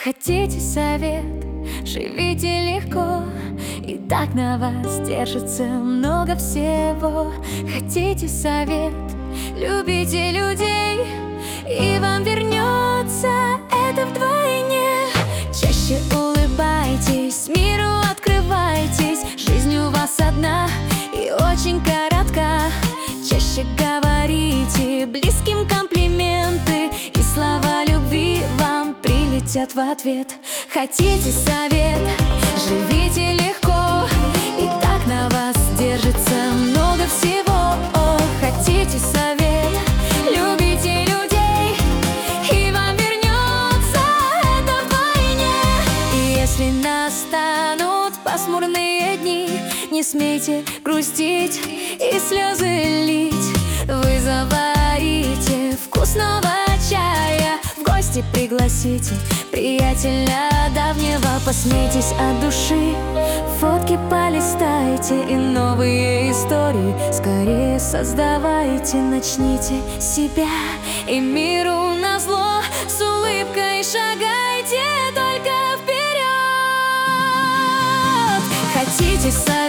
Хотите совет? Живите легко, и так на вас держится много всего. Хотите совет? Любите людей, и вам вернется это вдвойне. Чаще улыбайтесь, миру открывайтесь. Жизнь у вас одна и очень коротка. Чаще говорите близким комплименты, и слова любви вам прилетят в ответ. Хотите совет? Живите легко, и так на вас держится много всего. Хотите совет? Любите людей, и вам вернется это вдвойне. И если настанут пасмурные дни, не смейте грустить и слезы лить. Вы заварите вкусного чая, в гости пригласите приятеля давнего. Посмейтесь от души, фотки полистайте, и новые истории скорее создавайте. Начните себя, и миру назло с улыбкой шагайте только вперед. Хотите